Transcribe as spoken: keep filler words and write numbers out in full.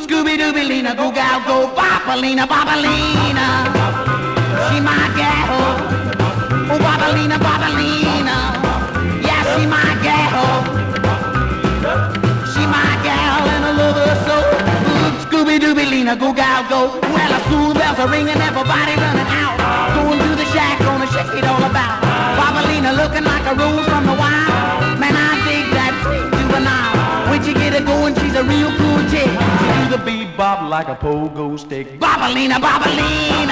Scooby-Dooby-Lina, go gal, go Bobalina, Bobalina. She my gal, oh Bobalina, Bobalina. Yeah, she my gal, she my gal, and I love her so. Scooby-Dooby-Lina, go gal, go. Well, the school bells are ringing, everybody running out, going to the shack, gonna shake it all about. Bobalina looking like a rose from the wild. Man, I dig that pretty juvenile. When you get her going, she's a real cool chick. She do the bebop like a pogo stick. Bobalina, Bobalina.